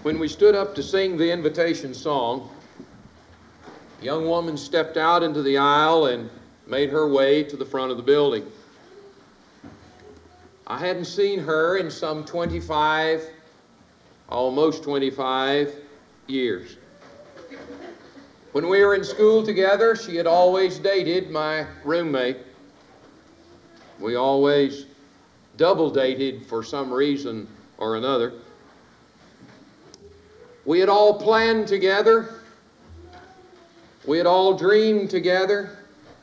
When we stood up to sing the invitation song, a young woman stepped out into the aisle and made her way to the front of the building. I hadn't seen her in some 25, almost 25 years. When we were in school together, she had always dated my roommate. We always double dated for some reason or another. We had all planned together. We had all dreamed together.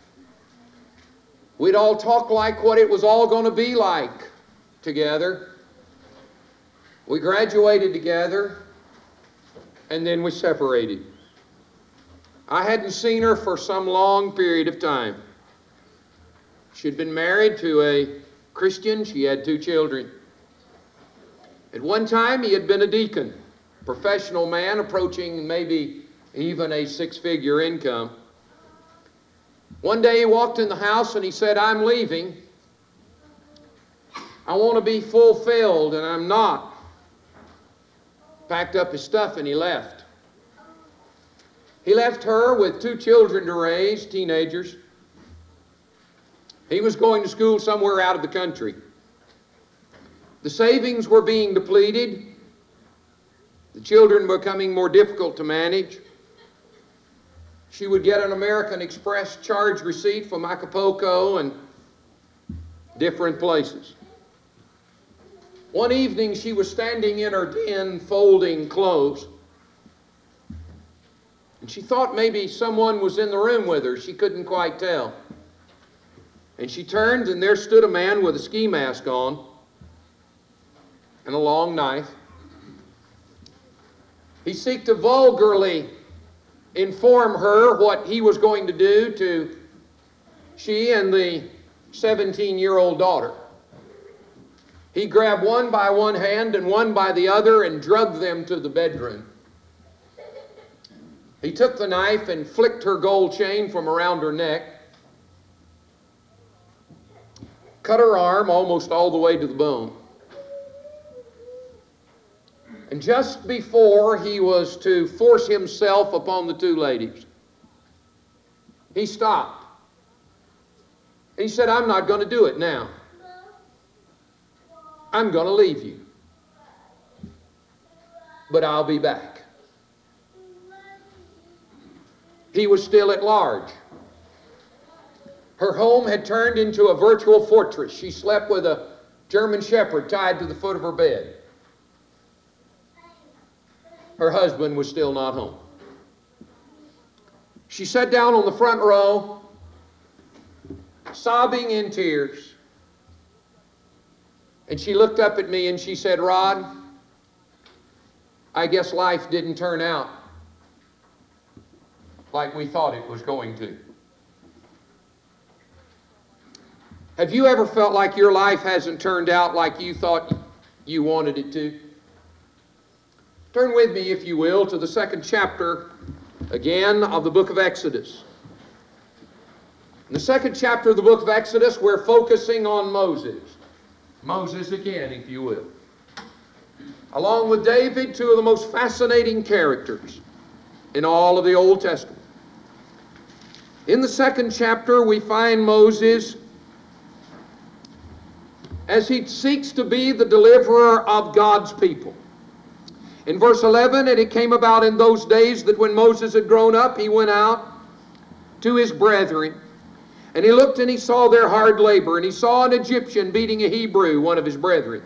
We'd all talked like what it was all going to be like together. We graduated together, and then we separated. I hadn't seen her for some long period of time. She'd been married to a Christian. She had 2 children. At one time, he had been a deacon, professional man approaching maybe even a 6-figure income. One day he walked in the house and he said, "I'm leaving. I want to be fulfilled, and I'm not." Packed up his stuff and he left. He left her with 2 children to raise, teenagers. He was going to school somewhere out of the country. The savings were being depleted. The children were becoming more difficult to manage. She would get an American Express charge receipt from Acapulco and different places. One evening she was standing in her den folding clothes, and she thought maybe someone was in the room with her. She couldn't quite tell. And she turned, and there stood a man with a ski mask on and a long knife. He sought to vulgarly inform her what he was going to do to she and the 17-year-old daughter. He grabbed one by one hand and one by the other and drugged them to the bedroom. He took the knife and flicked her gold chain from around her neck, cut her arm almost all the way to the bone. And just before he was to force himself upon the 2 ladies, he stopped. He said, "I'm not going to do it now. I'm going to leave you. But I'll be back." He was still at large. Her home had turned into a virtual fortress. She slept with a German shepherd tied to the foot of her bed. Her husband was still not home. She sat down on the front row, sobbing in tears. And she looked up at me and she said, "Rod, I guess life didn't turn out like we thought it was going to." Have you ever felt like your life hasn't turned out like you thought you wanted it to? Turn with me, if you will, to the 2nd chapter, again, of the book of Exodus. In the 2nd chapter of the book of Exodus, we're focusing on Moses. Moses again, if you will. Along with David, 2 of the most fascinating characters in all of the Old Testament. In the 2nd chapter, we find Moses as he seeks to be the deliverer of God's people. In verse 11, "And it came about in those days that when Moses had grown up, he went out to his brethren. And he looked and he saw their hard labor. And he saw an Egyptian beating a Hebrew, one of his brethren.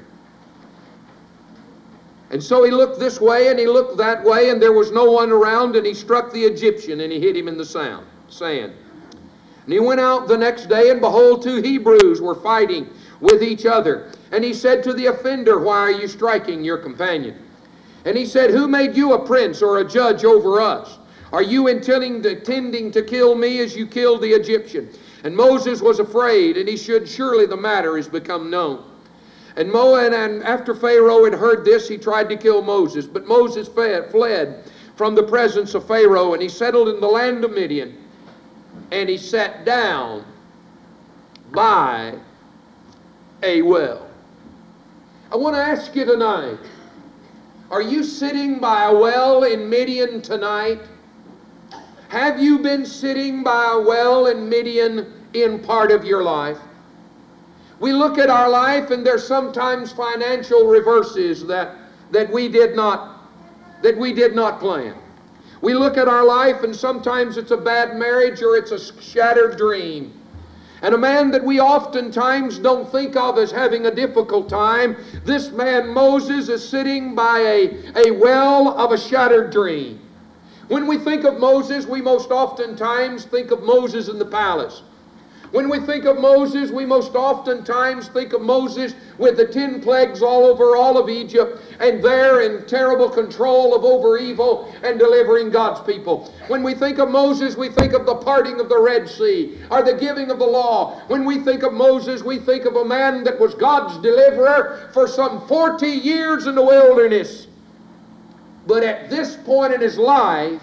And so he looked this way and he looked that way, and there was no one around. And he struck the Egyptian and he hit him in the sand. And he went out the next day, and behold, 2 Hebrews were fighting with each other. And he said to the offender, 'Why are you striking your companion?' And he said, 'Who made you a prince or a judge over us? Are you intending to kill me as you killed the Egyptian?' And Moses was afraid, and he said, 'Surely the matter has become known.' And after Pharaoh had heard this, he tried to kill Moses. But Moses fled from the presence of Pharaoh, and he settled in the land of Midian. And he sat down by a well." I want to ask you tonight, Are you sitting by a well in Midian tonight? Have you been sitting by a well in Midian in part of your life? We look at our life and there's sometimes financial reverses that we did not plan. We look at our life and sometimes it's a bad marriage or it's a shattered dream. And a man that we oftentimes don't think of as having a difficult time, this man Moses is sitting by a well of a shattered dream. When we think of Moses, we most oftentimes think of Moses in the palace. When we think of Moses, we most oftentimes think of Moses with the 10 plagues all over all of Egypt and there in terrible control of over evil and delivering God's people. When we think of Moses, we think of the parting of the Red Sea or the giving of the law. When we think of Moses, we think of a man that was God's deliverer for some 40 years in the wilderness. But at this point in his life,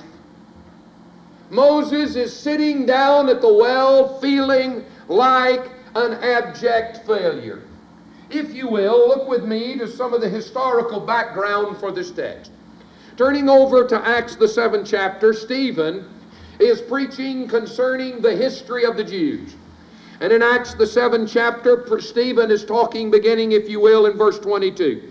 Moses is sitting down at the well feeling like an abject failure. If you will, look with me to some of the historical background for this text. Turning over to Acts the 7th chapter, Stephen is preaching concerning the history of the Jews. And in Acts the 7th chapter, Stephen is talking beginning, if you will, in verse 22.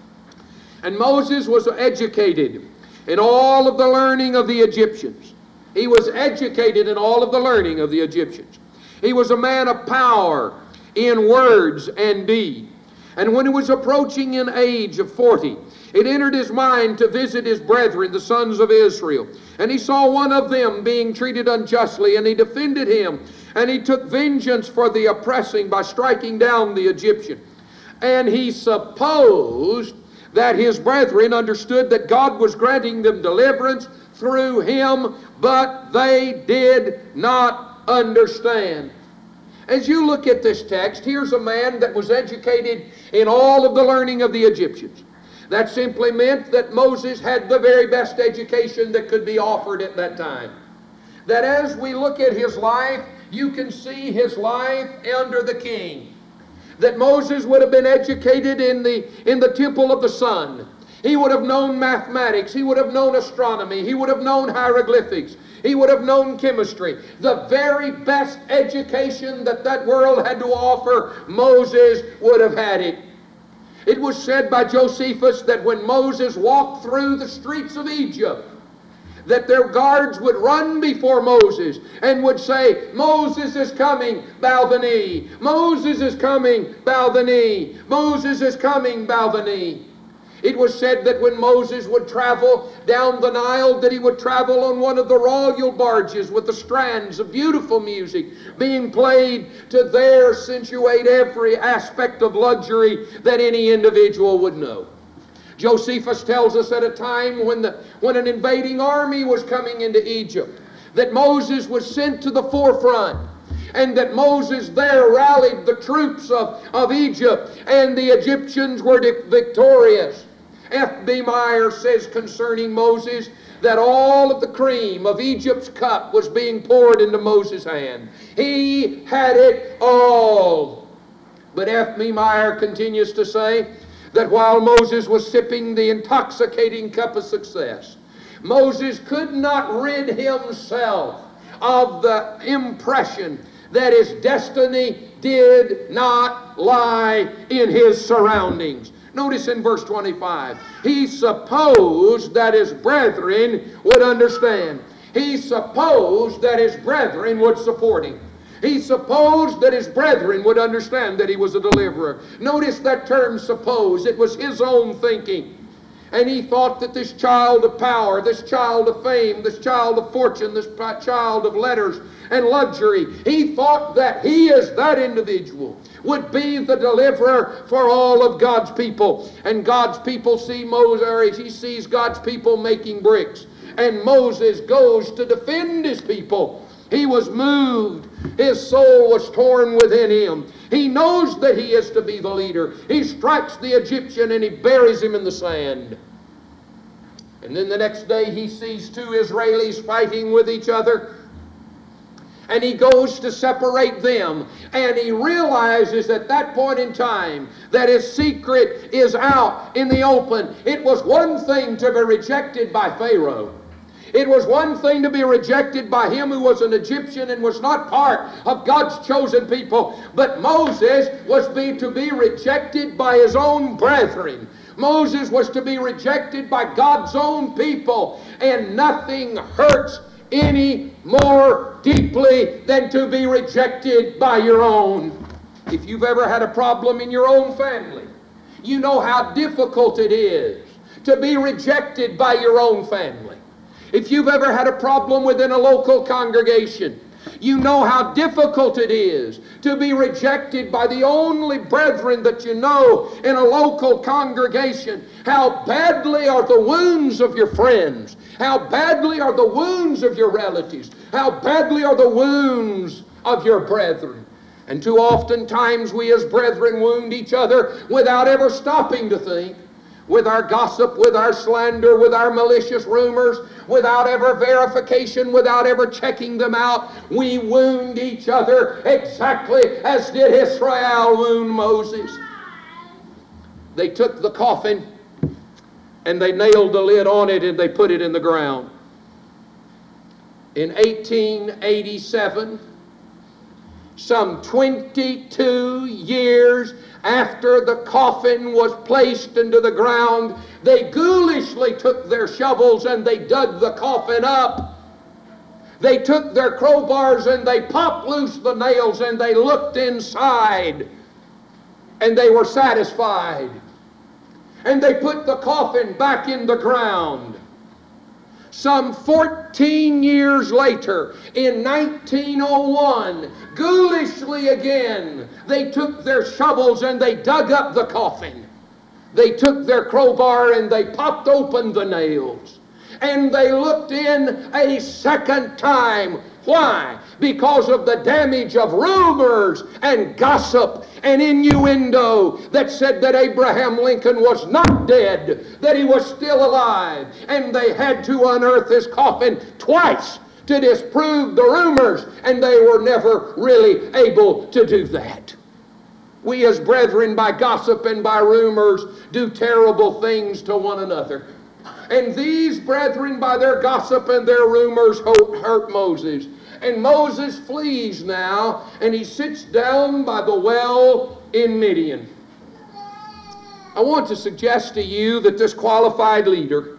And Moses was educated in all of the learning of the Egyptians. He was educated in all of the learning of the Egyptians. He was a man of power in words and deed. And when he was approaching an age of 40, it entered his mind to visit his brethren, the sons of Israel. And he saw one of them being treated unjustly, and he defended him. And he took vengeance for the oppressing by striking down the Egyptian. And he supposed that his brethren understood that God was granting them deliverance through him, but they did not understand. As you look at this text, here's a man that was educated in all of the learning of the Egyptians. That simply meant that Moses had the very best education that could be offered at that time. That as we look at his life, you can see his life under the king. That Moses would have been educated in the temple of the sun. He would have known mathematics. He would have known astronomy. He would have known hieroglyphics. He would have known chemistry. The very best education that world had to offer, Moses would have had it. It was said by Josephus that when Moses walked through the streets of Egypt, that their guards would run before Moses and would say, Moses is coming, bow the knee. Moses is coming, bow the knee. Moses is coming, bow the knee. It was said that when Moses would travel down the Nile, that he would travel on one of the royal barges with the strands of beautiful music being played to there accentuate every aspect of luxury that any individual would know. Josephus tells us at a time when an invading army was coming into Egypt, that Moses was sent to the forefront, and that Moses there rallied the troops of Egypt, and the Egyptians were victorious. F.B. Meyer says concerning Moses that all of the cream of Egypt's cup was being poured into Moses' hand. He had it all. But F.B. Meyer continues to say that while Moses was sipping the intoxicating cup of success, Moses could not rid himself of the impression that his destiny did not lie in his surroundings. Notice in verse 25, he supposed that his brethren would understand. He supposed that his brethren would support him. He supposed that his brethren would understand that he was a deliverer. Notice that term suppose. It was his own thinking. And he thought that this child of power, this child of fame, this child of fortune, this child of letters and luxury, he thought that he as that individual would be the deliverer for all of God's people. And God's people see Moses, or he sees God's people making bricks. And Moses goes to defend his people. He was moved. His soul was torn within him. He knows that he is to be the leader. He strikes the Egyptian and he buries him in the sand. And then the next day he sees two Israelis fighting with each other. and he goes to separate them, and he realizes at that point in time that his secret is out in the open. It was one thing to be rejected by Pharaoh. It was one thing to be rejected by him who was an Egyptian and was not part of God's chosen people. But Moses was to be rejected by his own brethren. Moses was to be rejected by God's own people. And nothing hurts any more deeply than to be rejected by your own. If you've ever had a problem in your own family, you know how difficult it is to be rejected by your own family. If you've ever had a problem within a local congregation, you know how difficult it is to be rejected by the only brethren that you know in a local congregation. How badly are the wounds of your friends. How badly are the wounds of your relatives. How badly are the wounds of your brethren. And too often times we as brethren wound each other without ever stopping to think. With our gossip, with our slander, with our malicious rumors, without ever verification, without ever checking them out, we wound each other exactly as did Israel wound Moses. They took the coffin and they nailed the lid on it and they put it in the ground. In 1887, some 22 years after the coffin was placed into the ground, they ghoulishly took their shovels and they dug the coffin up. They took their crowbars and they popped loose the nails and they looked inside and they were satisfied. And they put the coffin back in the ground. Some 14 years later, in 1901, ghoulishly again, they took their shovels and they dug up the coffin. They took their crowbar and they popped open the nails. And they looked in a second time. Why? Because of the damage of rumors and gossip and innuendo that said that Abraham Lincoln was not dead, that he was still alive. And they had to unearth his coffin twice to disprove the rumors, and they were never really able to do that. We as brethren, by gossip and by rumors, do terrible things to one another. And these brethren, by their gossip and their rumors, hurt Moses. And Moses flees now, and he sits down by the well in Midian. I want to suggest to you that this qualified leader,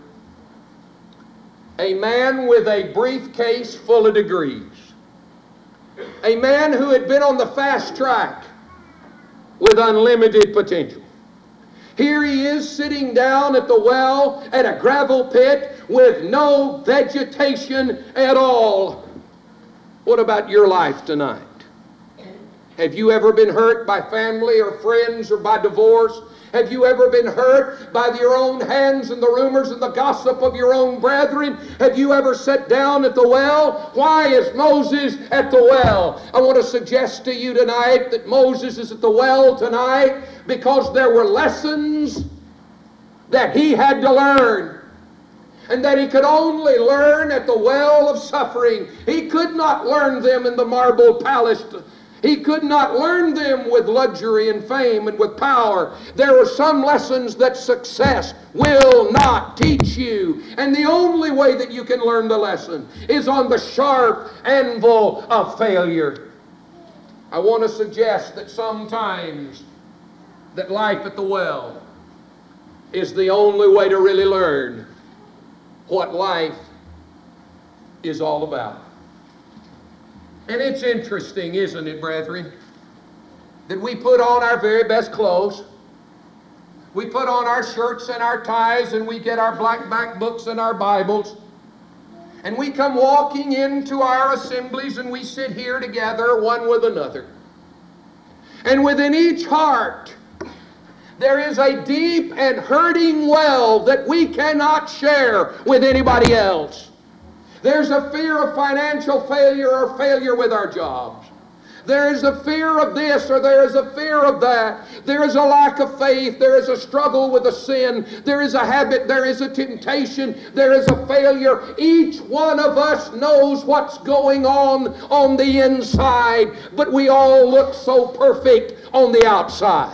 a man with a briefcase full of degrees, a man who had been on the fast track with unlimited potential, here he is sitting down at the well at a gravel pit with no vegetation at all. What about your life tonight? Have you ever been hurt by family or friends or by divorce? Have you ever been hurt by your own hands and the rumors and the gossip of your own brethren? Have you ever sat down at the well? Why is Moses at the well? I want to suggest to you tonight that Moses is at the well tonight because there were lessons that he had to learn, and that he could only learn at the well of suffering. He could not learn them in the marble palace. He could not learn them with luxury and fame and with power. There are some lessons that success will not teach you. And the only way that you can learn the lesson is on the sharp anvil of failure. I want to suggest that sometimes that life at the well is the only way to really learn what life is all about. And it's interesting, isn't it, brethren, that we put on our very best clothes, we put on our shirts and our ties, and we get our black back books and our Bibles, and we come walking into our assemblies and we sit here together one with another. And within each heart there is a deep and hurting well that we cannot share with anybody else. There's a fear of financial failure or failure with our jobs. There is a fear of this or there is a fear of that. There is a lack of faith. There is a struggle with a sin. There is a habit. There is a temptation. There is a failure. Each one of us knows what's going on the inside, but we all look so perfect on the outside.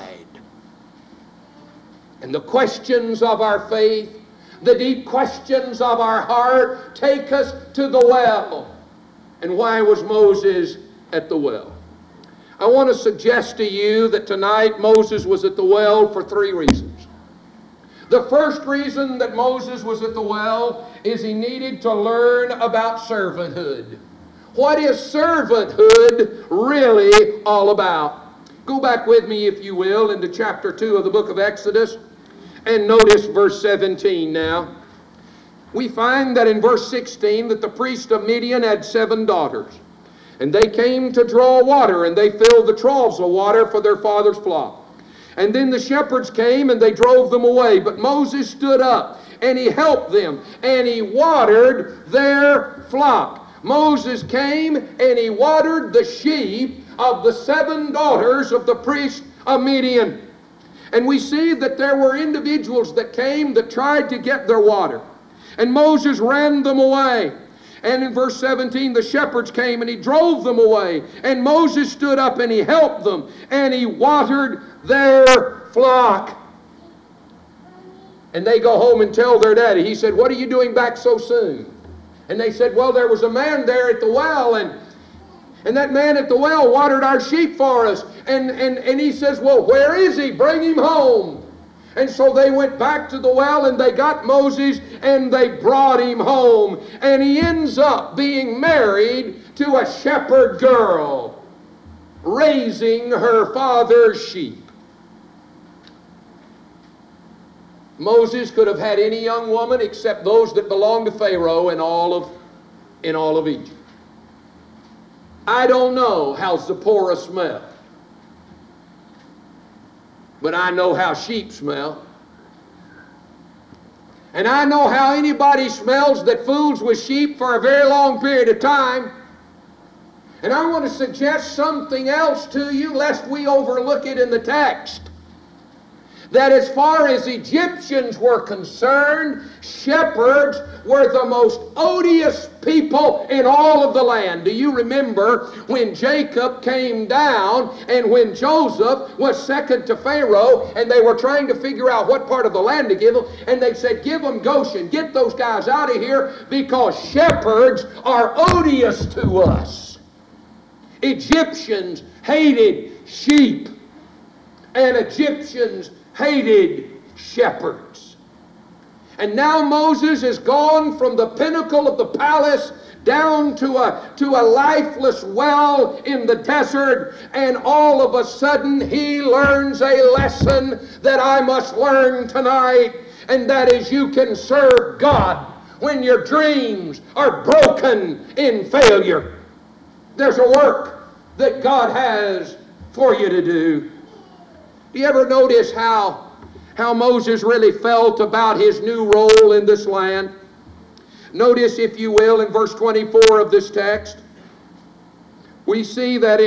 And the questions of our faith, the deep questions of our heart, take us to the well. And why was Moses at the well? I want to suggest to you that tonight Moses was at the well for three reasons. The first reason that Moses was at the well is he needed to learn about servanthood. What is servanthood really all about? Go back with me, if you will, into chapter 2 of the book of Exodus, and notice verse 17 now. We find that in verse 16 that the priest of Midian had 7 daughters. And they came to draw water, and they filled the troughs of water for their father's flock. And then the shepherds came, and they drove them away. But Moses stood up, and he helped them, and he watered their flock. Moses came, and he watered the sheep of the 7 daughters of the priest of Midian. And we see that there were individuals that came that tried to get their water. And Moses ran them away. And in verse 17, the shepherds came and he drove them away. And Moses stood up and he helped them. And he watered their flock. And they go home and tell their daddy. He said, "What are you doing back so soon?" And they said, "Well, there was a man there at the well, and that man at the well watered our sheep for us." And he says, "Well, where is he? Bring him home." And so they went back to the well and they got Moses and they brought him home. And he ends up being married to a shepherd girl, raising her father's sheep. Moses could have had any young woman except those that belonged to Pharaoh in all of Egypt. I don't know how Zipporah smelled, but I know how sheep smell. And I know how anybody smells that fools with sheep for a very long period of time. And I want to suggest something else to you, lest we overlook it in the text. That as far as Egyptians were concerned, shepherds were the most odious people in all of the land. Do you remember when Jacob came down and when Joseph was second to Pharaoh and they were trying to figure out what part of the land to give them, and they said, "Give them Goshen, get those guys out of here because shepherds are odious to us." Egyptians hated sheep and Egyptians hated shepherds. And now Moses has gone from the pinnacle of the palace down to a lifeless well in the desert, and all of a sudden he learns a lesson that I must learn tonight, and that is you can serve God when your dreams are broken in failure. There's a work that God has for you to do. Do you ever notice how Moses really felt about his new role in this land? Notice, if you will, in verse 24 of this text, we see that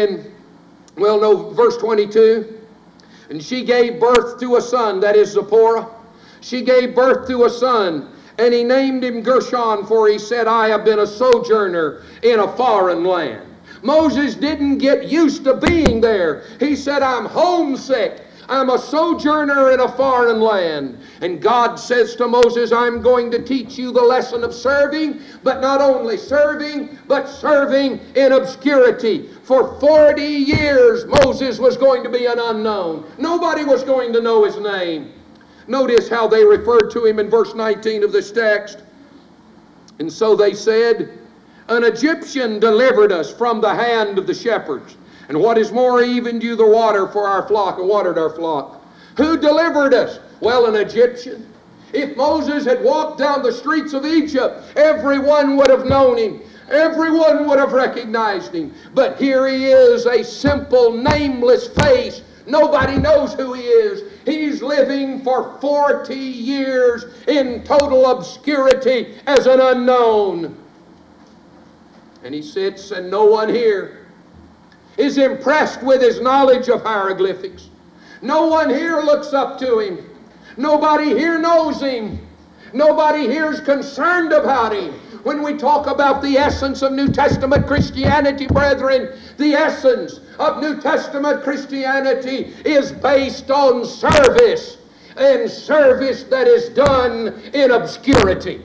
verse 22, "And she gave birth to a son," that is Zipporah. "She gave birth to a son, and he named him Gershon, for he said, I have been a sojourner in a foreign land." Moses didn't get used to being there. He said, "I'm homesick. I'm a sojourner in a foreign land." And God says to Moses, "I'm going to teach you the lesson of serving, but not only serving, but serving in obscurity." For 40 years, Moses was going to be an unknown. Nobody was going to know his name. Notice how they referred to him in verse 19 of this text. "And so they said, an Egyptian delivered us from the hand of the shepherds. And what is more, he even drew the water for our flock and watered our flock." Who delivered us? Well, an Egyptian. If Moses had walked down the streets of Egypt, everyone would have known him. Everyone would have recognized him. But here he is, a simple, nameless face. Nobody knows who he is. He's living for 40 years in total obscurity as an unknown. And he sits and no one here. is impressed with his knowledge of hieroglyphics. No one here looks up to him. Nobody here knows him. Nobody here is concerned about him. When we talk about the essence of New Testament Christianity, brethren, the essence of New Testament Christianity is based on service, and service that is done in obscurity.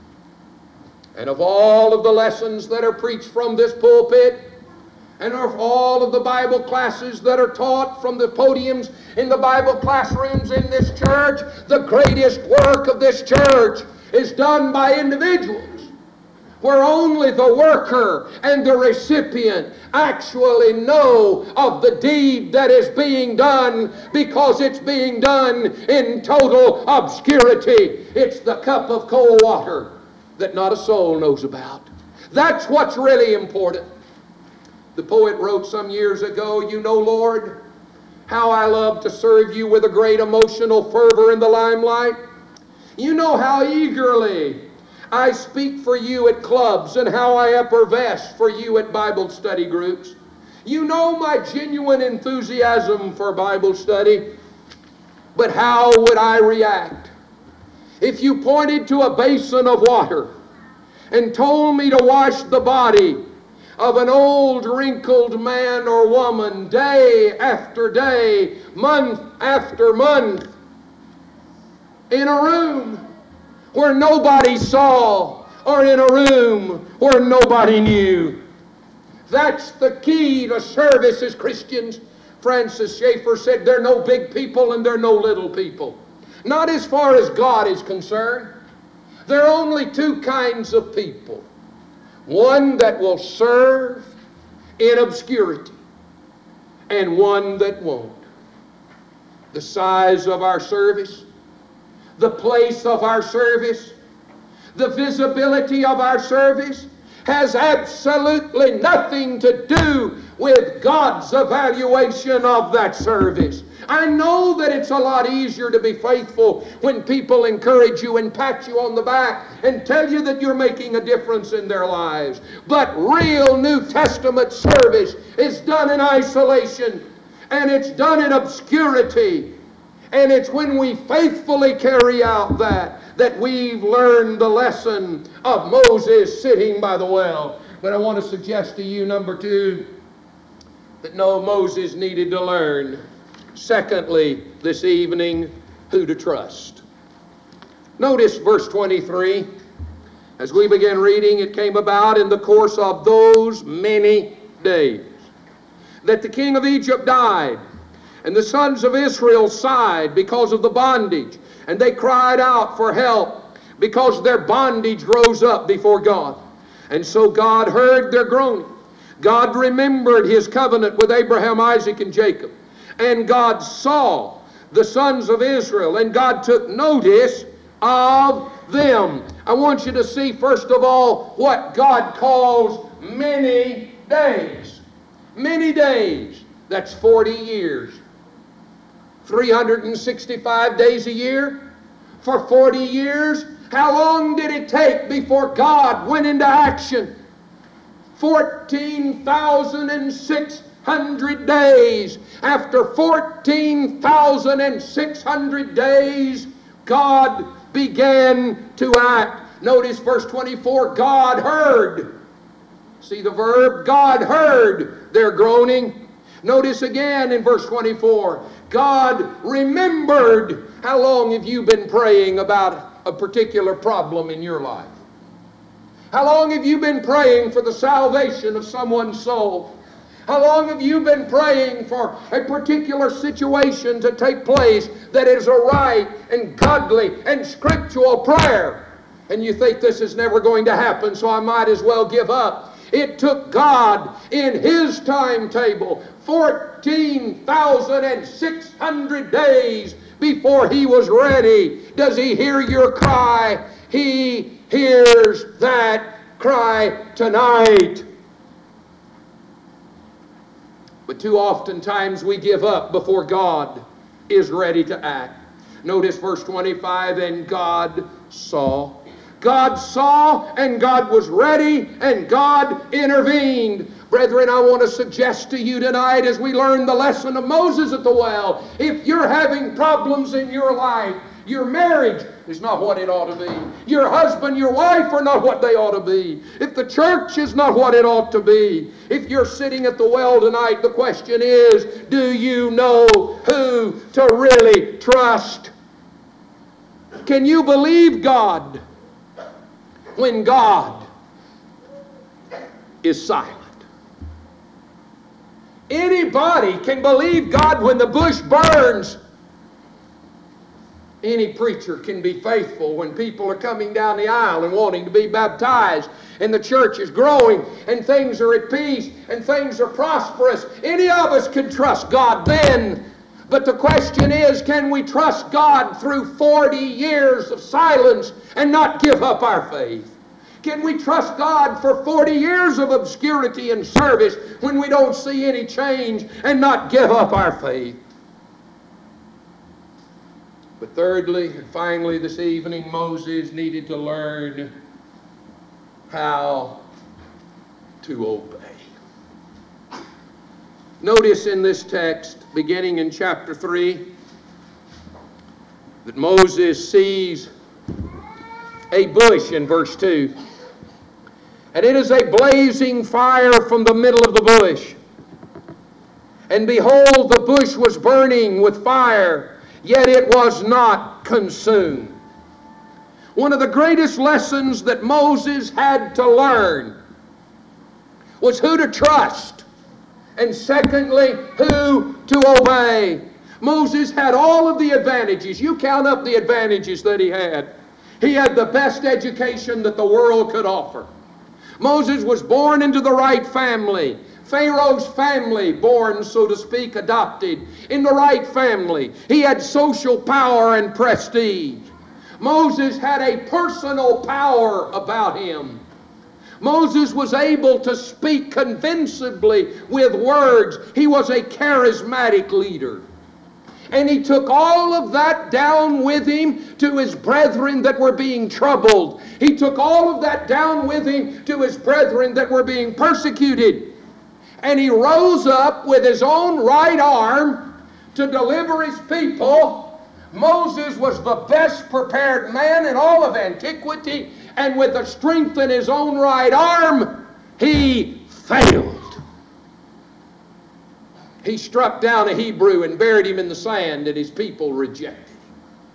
And of all of the lessons that are preached from this pulpit, and of all of the Bible classes that are taught from the podiums in the Bible classrooms in this church, the greatest work of this church is done by individuals, where only the worker and the recipient actually know of the deed that is being done, because it's being done in total obscurity. It's the cup of cold water that not a soul knows about. That's what's really important. The poet wrote some years ago, "You know, Lord, how I love to serve you with a great emotional fervor in the limelight. You know how eagerly I speak for you at clubs, and how I effervesce for you at Bible study groups. You know my genuine enthusiasm for Bible study. But how would I react if you pointed to a basin of water and told me to wash the body of an old wrinkled man or woman day after day, month after month, in a room where nobody saw, or in a room where nobody knew?" That's the key to service as Christians. Francis Schaeffer said, "There are no big people and there are no little people. Not as far as God is concerned. There are only two kinds of people. One that will serve in obscurity, and one that won't." The size of our service, the place of our service, the visibility of our service has absolutely nothing to do with God's evaluation of that service. I know that it's a lot easier to be faithful when people encourage you and pat you on the back and tell you that you're making a difference in their lives. But real New Testament service is done in isolation, and it's done in obscurity. And it's when we faithfully carry out that we've learned the lesson of Moses sitting by the well. But I want to suggest to you, number two, that no, Moses needed to learn, secondly, this evening, who to trust. Notice verse 23. As we begin reading, "It came about in the course of those many days that the king of Egypt died, and the sons of Israel sighed because of the bondage, and they cried out for help because their bondage rose up before God. And so God heard their groaning. God remembered his covenant with Abraham, Isaac, and Jacob. And God saw the sons of Israel, and God took notice of them." I want you to see, first of all, what God calls many days. Many days. That's 40 years. 365 days a year for 40 years. How long did it take before God went into action? 14,600 days. After 14,600 days, God began to act. Notice verse 24, God heard. See the verb? God heard their groaning. Notice again in verse 24, God remembered. How long have you been praying about a particular problem in your life? How long have you been praying for the salvation of someone's soul? How long have you been praying for a particular situation to take place that is a right and godly and scriptural prayer? And you think this is never going to happen, so I might as well give up. It took God in his timetable 14,600 days before he was ready. Does he hear your cry? He hears that cry tonight. But too often times we give up before God is ready to act. Notice verse 25, and God saw. God saw, and God was ready, and God intervened. Brethren, I want to suggest to you tonight as we learn the lesson of Moses at the well, if you're having problems in your life, your marriage is not what it ought to be. Your husband, your wife are not what they ought to be. If the church is not what it ought to be. If you're sitting at the well tonight, the question is, do you know who to really trust? Can you believe God when God is silent? Anybody can believe God when the bush burns. Any preacher can be faithful when people are coming down the aisle and wanting to be baptized, and the church is growing, and things are at peace, and things are prosperous. Any of us can trust God then. But the question is, can we trust God through 40 years of silence and not give up our faith? Can we trust God for 40 years of obscurity and service when we don't see any change and not give up our faith? But thirdly and finally this evening, Moses needed to learn how to obey. Notice in this text, beginning in chapter 3, that Moses sees a bush in verse 2. And it is a blazing fire from the middle of the bush. And behold, the bush was burning with fire, yet it was not consumed. One of the greatest lessons that Moses had to learn was who to trust, and secondly, who to obey. Moses had all of the advantages. You count up the advantages that he had. He had the best education that the world could offer. Moses was born into the right family. Pharaoh's family, born, so to speak, adopted in the right family. He had social power and prestige. Moses had a personal power about him. Moses was able to speak convincingly with words. He was a charismatic leader. And he took all of that down with him to his brethren that were being troubled. He took all of that down with him to his brethren that were being persecuted. And he rose up with his own right arm to deliver his people. Moses was the best prepared man in all of antiquity, and with the strength in his own right arm, he failed. He struck down a Hebrew and buried him in the sand, and his people rejected him.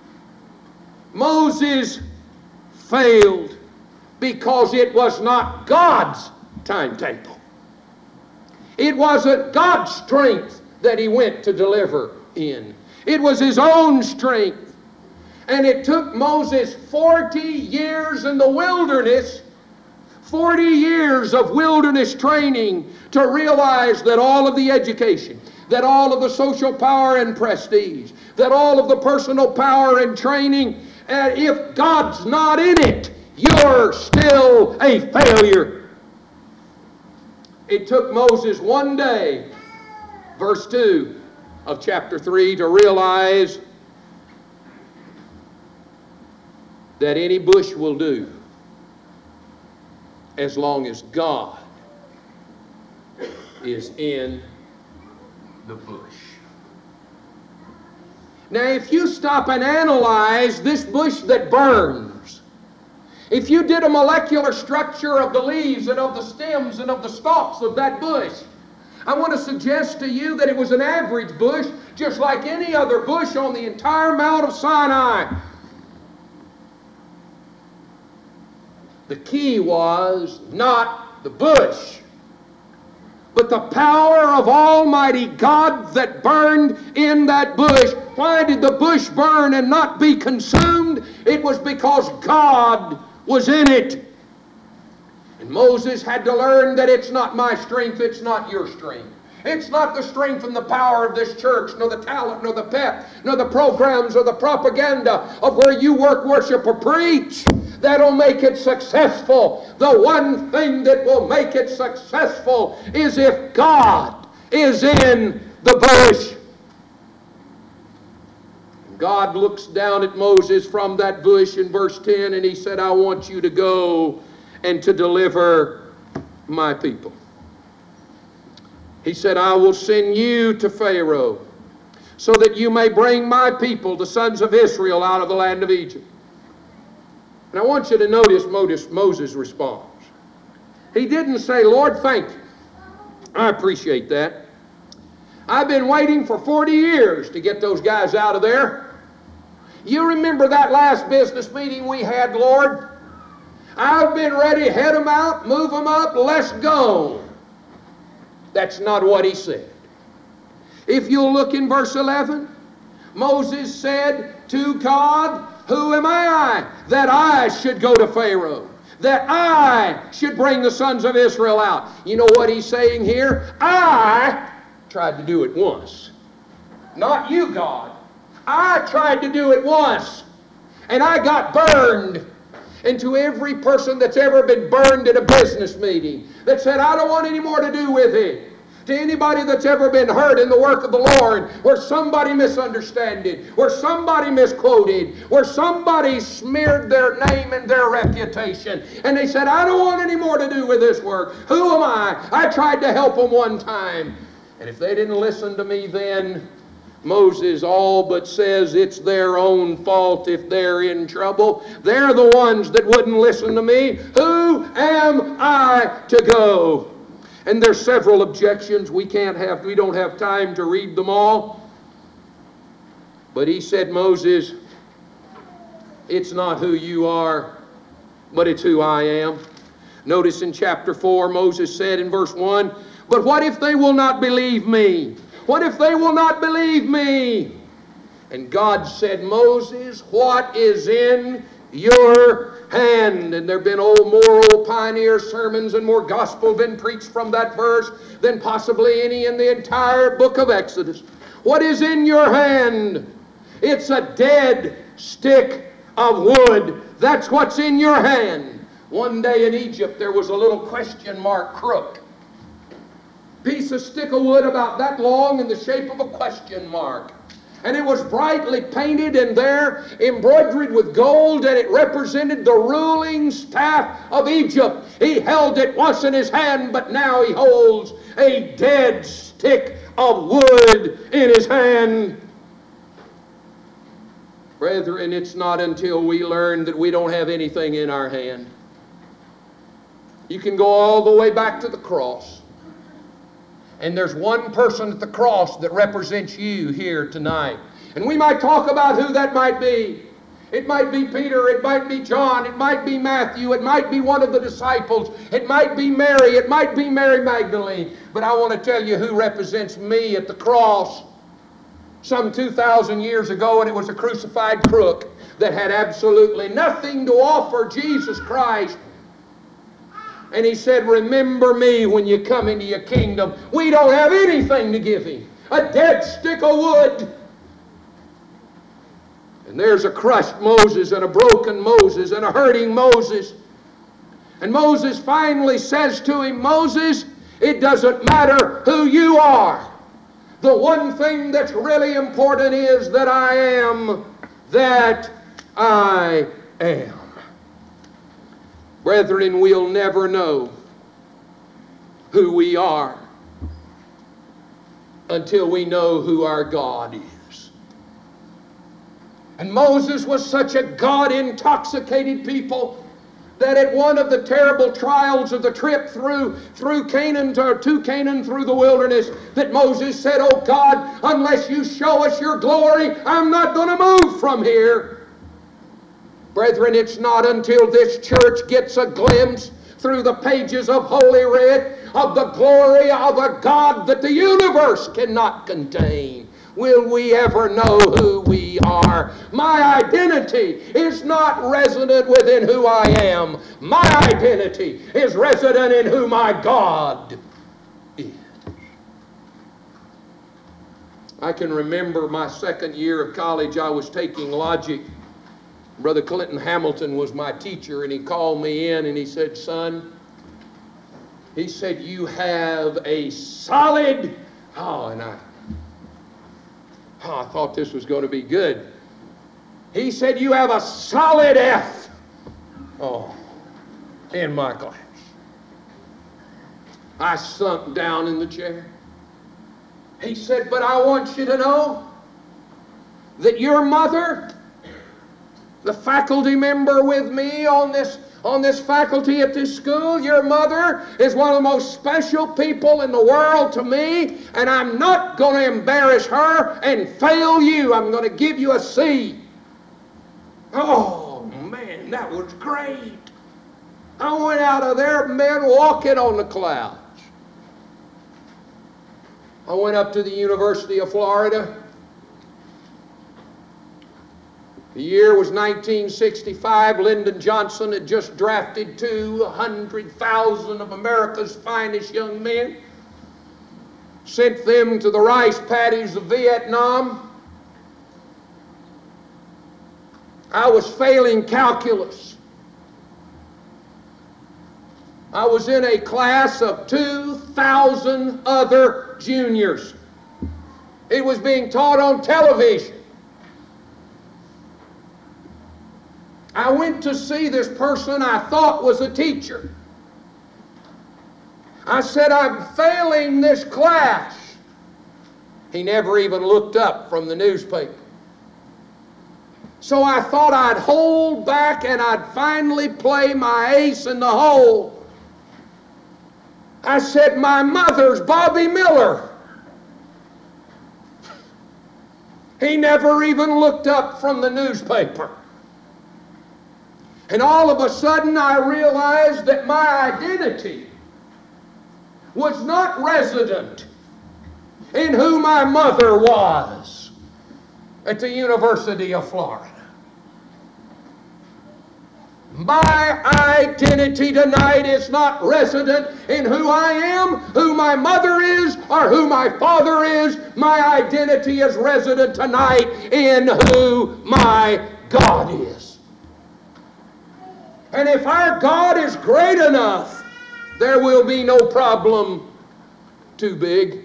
Moses failed because it was not God's timetable. It wasn't God's strength that he went to deliver in. It was his own strength. And it took Moses 40 years in the wilderness, 40 years of wilderness training to realize that all of the education, that all of the social power and prestige, that all of the personal power and training, and if God's not in it, you're still a failure. It took Moses one day, verse 2 of chapter 3, to realize that any bush will do as long as God is in the bush. Now, if you stop and analyze this bush that burns, if you did a molecular structure of the leaves and of the stems and of the stalks of that bush, I want to suggest to you that it was an average bush, just like any other bush on the entire Mount of Sinai. The key was not the bush, but the power of Almighty God that burned in that bush. Why did the bush burn and not be consumed? It was because God was in it. And Moses had to learn that it's not my strength, it's not your strength. It's not the strength and the power of this church, nor the talent, nor the pep, nor the programs, or the propaganda of where you work, worship, or preach that'll make it successful. The one thing that will make it successful is if God is in the bush. God looks down at Moses from that bush in verse 10, and he said, I want you to go and to deliver my people. He said, I will send you to Pharaoh so that you may bring my people, the sons of Israel, out of the land of Egypt. And I want you to notice Moses' response. He didn't say, Lord, thank you. I appreciate that. I've been waiting for 40 years to get those guys out of there. You remember that last business meeting we had, Lord? I've been ready to head them out, move them up, let's go. That's not what he said. If you'll look in verse 11, Moses said to God, who am I that I should go to Pharaoh, that I should bring the sons of Israel out? You know what he's saying here? I tried to do it once. Not you, God. I tried to do it once, and I got burned. And to every person that's ever been burned at a business meeting that said, I don't want any more to do with it. To anybody that's ever been hurt in the work of the Lord, where somebody misunderstood, where somebody misquoted, where somebody smeared their name and their reputation, and they said, I don't want any more to do with this work. Who am I? I tried to help them one time. And if they didn't listen to me then, Moses all but says it's their own fault if they're in trouble. They're the ones that wouldn't listen to me. Who am I to go? And there's several objections. We don't have time to read them all. But he said, Moses, it's not who you are, but it's who I am. Notice in chapter 4, Moses said in verse 1, but what if they will not believe me? What if they will not believe me? And God said, Moses, what is in your hand? And there have been more old pioneer sermons and more gospel been preached from that verse than possibly any in the entire book of Exodus. What is in your hand? It's a dead stick of wood. That's what's in your hand. One day in Egypt there was a little question mark crook. Piece of stick of wood about that long in the shape of a question mark. And it was brightly painted and there embroidered with gold, and it represented the ruling staff of Egypt. He held it once in his hand, but now he holds a dead stick of wood in his hand. Brethren, it's not until we learn that we don't have anything in our hand. You can go all the way back to the cross. And there's one person at the cross that represents you here tonight. And we might talk about who that might be. It might be Peter, it might be John, it might be Matthew, it might be one of the disciples, it might be Mary, it might be Mary Magdalene. But I want to tell you who represents me at the cross. Some 2,000 years ago, and it was a crucified crook that had absolutely nothing to offer Jesus Christ. And he said, remember me when you come into your kingdom. We don't have anything to give him. A dead stick of wood. And there's a crushed Moses and a broken Moses and a hurting Moses. And Moses finally says to him, Moses, it doesn't matter who you are. The one thing that's really important is that I am that I am. Brethren, we'll never know who we are until we know who our God is. And Moses was such a God-intoxicated people that at one of the terrible trials of the trip through Canaan to Canaan through the wilderness, that Moses said, oh God, unless you show us your glory, I'm not going to move from here. Brethren, it's not until this church gets a glimpse through the pages of Holy Writ of the glory of a God that the universe cannot contain, will we ever know who we are. My identity is not resident within who I am. My identity is resident in who my God is. I can remember my second year of college, I was taking logic. Brother Clinton Hamilton was my teacher, and he called me in and he said, son, he said, you have a solid, I thought this was going to be good. He said, "You have a solid F." Oh, in my class. I sunk down in the chair. He said, "But I want you to know that your mother, the faculty member with me on this faculty at this school, your mother is one of the most special people in the world to me, and I'm not going to embarrass her and fail you. I'm going to give you a C." Oh, man, that was great. I went out of there, man, walking on the clouds. I went up to the University of Florida. The year was 1965. Lyndon Johnson had just drafted 200,000 of America's finest young men, sent them to the rice paddies of Vietnam. I was failing calculus. I was in a class of 2,000 other juniors. It was being taught on television. I went to see this person I thought was a teacher. I said, "I'm failing this class." He never even looked up from the newspaper. So I thought I'd hold back and I'd finally play my ace in the hole. I said, "My mother's Bobby Miller." He never even looked up from the newspaper. And all of a sudden I realized that my identity was not resident in who my mother was at the University of Florida. My identity tonight is not resident in who I am, who my mother is, or who my father is. My identity is resident tonight in who my God is. And if our God is great enough, there will be no problem too big.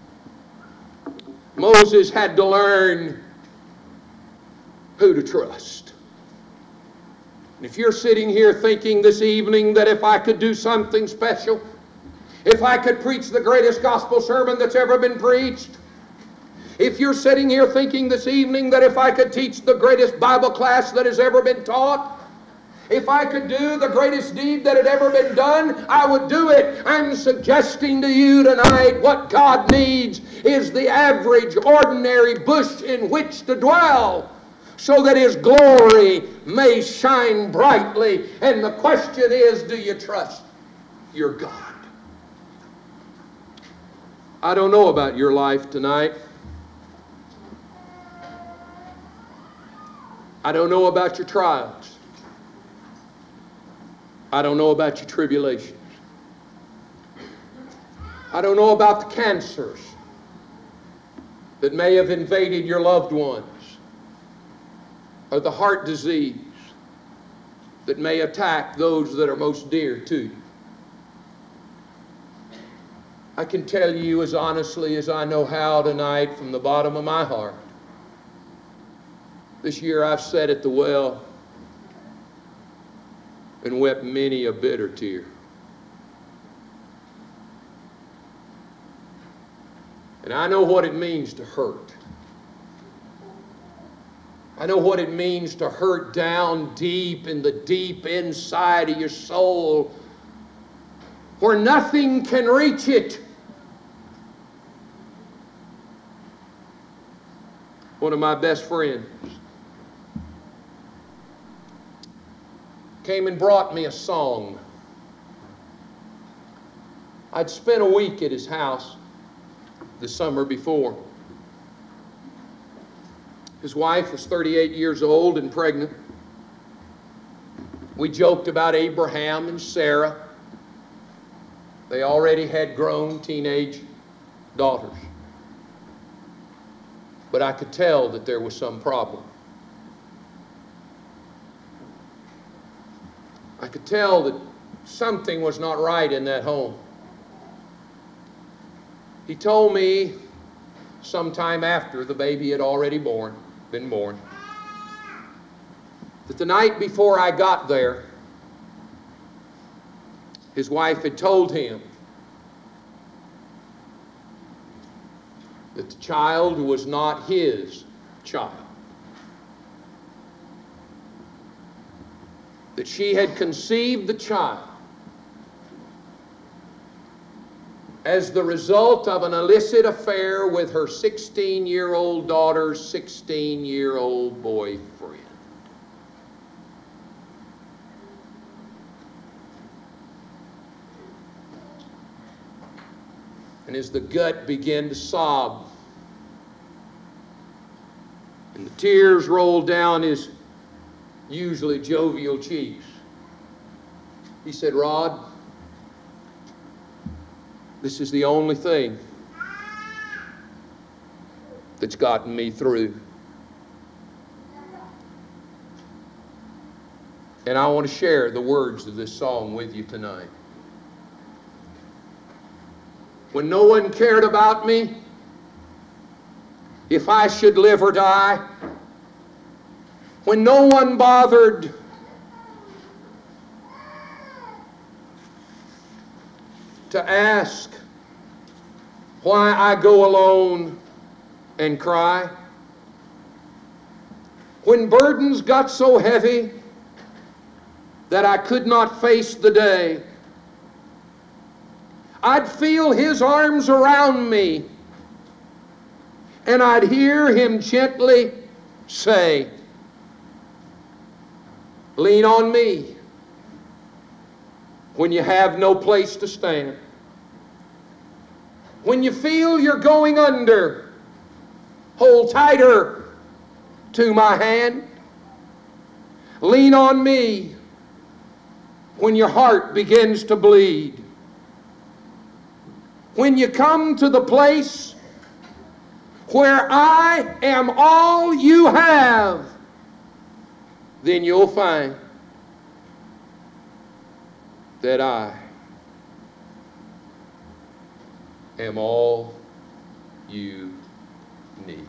Moses had to learn who to trust. And if you're sitting here thinking this evening that if I could do something special, if I could preach the greatest gospel sermon that's ever been preached, if you're sitting here thinking this evening that if I could teach the greatest Bible class that has ever been taught, if I could do the greatest deed that had ever been done, I would do it. I'm suggesting to you tonight what God needs is the average, ordinary bush in which to dwell, so that His glory may shine brightly. And the question is, do you trust your God? I don't know about your life tonight. I don't know about your trials. I don't know about your tribulations. I don't know about the cancers that may have invaded your loved ones, or the heart disease that may attack those that are most dear to you. I can tell you as honestly as I know how tonight from the bottom of my heart, this year I've sat at the well and wept many a bitter tear. And I know what it means to hurt. I know what it means to hurt down deep in the deep inside of your soul where nothing can reach it. One of my best friends came and brought me a song. I'd spent a week at his house the summer before. His wife was 38 years old and pregnant. We joked about Abraham and Sarah. They already had grown teenage daughters. But I could tell that there was some problem. I could tell that something was not right in that home. He told me sometime after the baby had already been born. that the night before I got there, his wife had told him that the child was not his child. That she had conceived the child as the result of an illicit affair with her 16-year-old daughter's 16-year-old boyfriend. And as the gut began to sob, and the tears rolled down his usually jovial cheeks, he said, "Rod, this is the only thing that's gotten me through. And I want to share the words of this song with you tonight. When no one cared about me, if I should live or die, when no one bothered to ask why I go alone and cry, when burdens got so heavy that I could not face the day, I'd feel his arms around me, and I'd hear him gently say, 'Lean on me when you have no place to stand. When you feel you're going under, hold tighter to my hand. Lean on me when your heart begins to bleed. When you come to the place where I am all you have, then you'll find that I am all you need.'"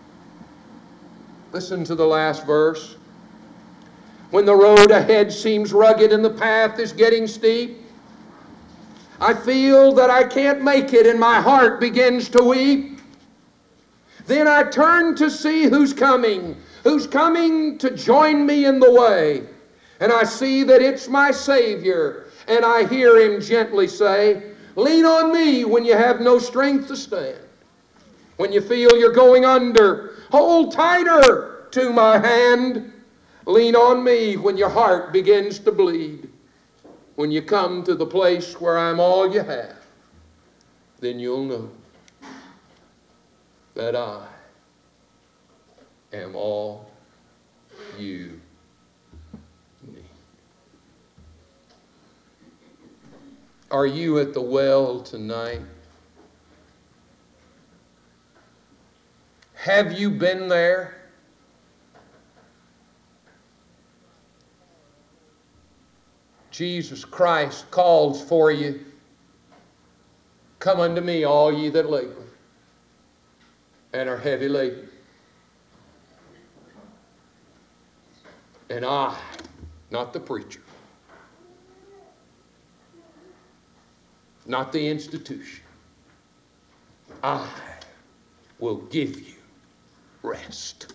Listen to the last verse. When the road ahead seems rugged and the path is getting steep, I feel that I can't make it and my heart begins to weep. Then I turn to see who's coming to join me in the way. And I see that it's my Savior, and I hear him gently say, "Lean on me when you have no strength to stand. When you feel you're going under, hold tighter to my hand. Lean on me when your heart begins to bleed. When you come to the place where I'm all you have, then you'll know that I am all you need." Are you at the well tonight? Have you been there? Jesus Christ calls for you. "Come unto me, all ye that labor and are heavy laden, and I," not the preacher, not the institution, "I will give you rest."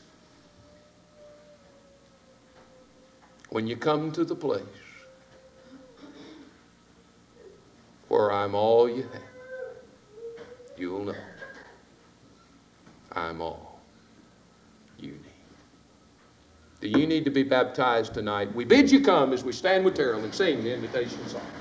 When you come to the place where I'm all you have, you'll know I'm all you need. Do you need to be baptized tonight? We bid you come as we stand with Terrell and sing the invitation song.